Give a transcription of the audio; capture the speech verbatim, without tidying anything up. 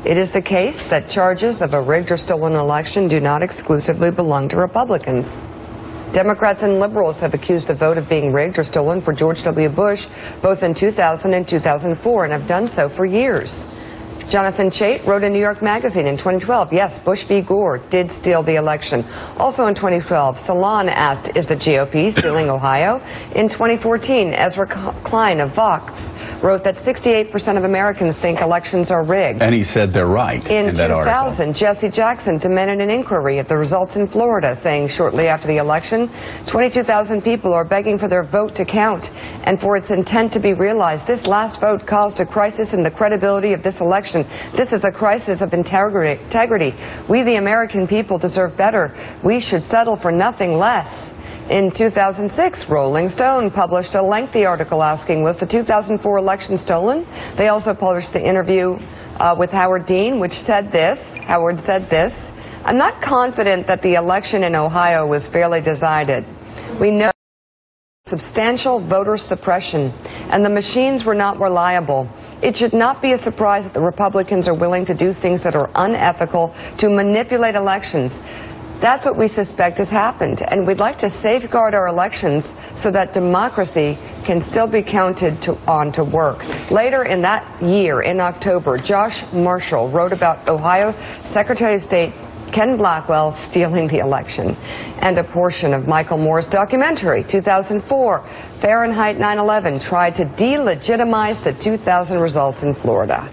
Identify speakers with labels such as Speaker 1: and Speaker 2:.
Speaker 1: It is the case that charges of a rigged or stolen election do not exclusively belong to Republicans. Democrats and liberals have accused the vote of being rigged or stolen for George W. Bush both in two thousand and two thousand four and have done so for years. Jonathan Chait wrote in New York Magazine in twenty twelve, yes, Bush v. Gore did steal the election. Also in twenty twelve, Salon asked, is the G O P stealing Ohio? In twenty fourteen, Ezra Klein of Vox wrote that sixty-eight percent of Americans think elections are rigged.
Speaker 2: And he said they're right in,
Speaker 1: in
Speaker 2: that
Speaker 1: two thousand,
Speaker 2: article.
Speaker 1: Jesse Jackson demanded an inquiry of the results in Florida, saying shortly after the election, twenty-two thousand people are begging for their vote to count and for its intent to be realized. This last vote caused a crisis in the credibility of this election. This is a crisis of integrity. integrity. We, the American people, deserve better. We should settle for nothing less. In two thousand six, Rolling Stone published a lengthy article asking, was the two thousand four election stolen? They also published the interview uh, with Howard Dean, which said this. Howard said this, I'm not confident that the election in Ohio was fairly decided. We know substantial voter suppression, and the machines were not reliable. It should not be a surprise that the Republicans are willing to do things that are unethical to manipulate elections. That's what we suspect has happened, and we'd like to safeguard our elections so that democracy can still be counted to, on to work. Later in that year, in October, Josh Marshall wrote about Ohio Secretary of State Ken Blackwell stealing the election, and a portion of Michael Moore's documentary, two thousand four, Fahrenheit nine eleven, tried to delegitimize the two thousand results in Florida.